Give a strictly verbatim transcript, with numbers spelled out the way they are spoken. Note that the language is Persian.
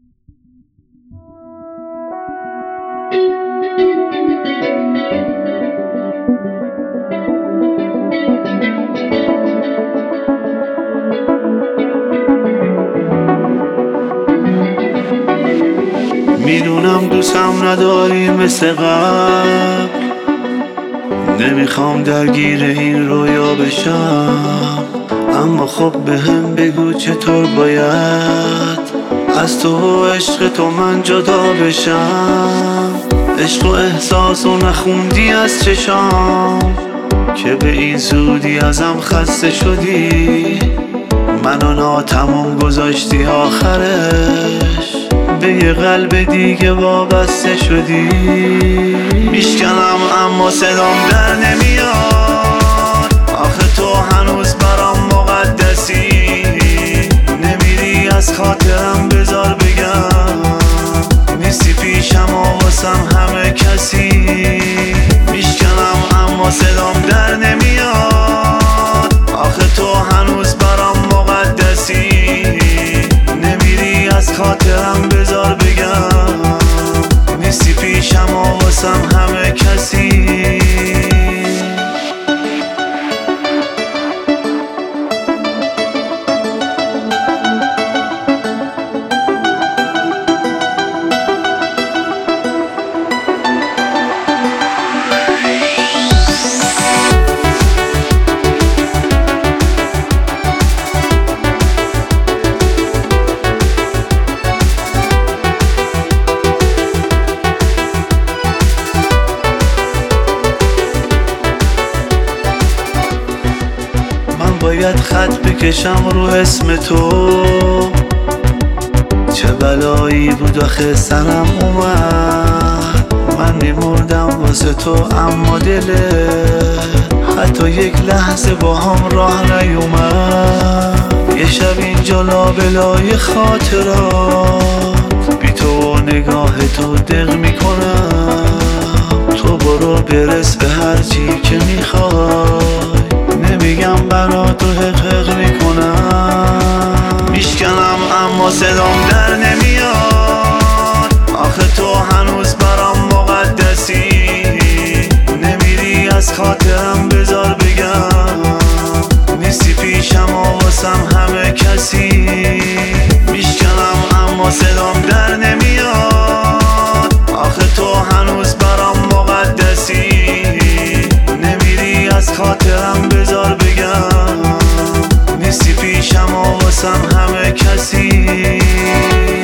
میدونم دوستم نداری مثل قبل، نمیخوام درگیر این رویا بشم، اما خب به هم بگو چطور باید از تو و عشق تو من جدا بشم. عشق و احساس و نخوندی از چشام که به این زودی ازم خسته شدی، منو ناتمام گذاشتی آخرش به یه قلب دیگه وابسته شدی. میشکنم اما صدام در نمیاد، آخه تو هنوز برام مقدسی، نمیری از خاطرم بذار بگم، نیستی پیشم و واسم همه کسی. میشکنم اما صدام در نمیاد، آخه تو هنوز برام مقدسی، نمیری از خاطرم بذار بگم، نیستی پیشم و واسم همه کسی. باید خط بکشم رو اسم تو، چه بلایی بود آخه سرم اومد، من میمردم واسه تو اما دلت حتی یک لحظه با هم راه نیومد. یه شب اینجا لابلای خاطرات بی تو و نگاه تو دق میکنم، تو برو برس به هرچی که میخوای، نمیگم برا تو حقق میکنم. میشکنم اما صدام در نمیاد، آخه تو هنوز برام مقدسی، نمیری از خاطرم بذار بگم، نیستی پیشم و واسم همه کسی. میشکنم اما صدام در نمیاد، آخه تو هنوز برام مقدسی، نمیری از خاطرم بذار بگم، نیستی پیشم و واسم همه کسی.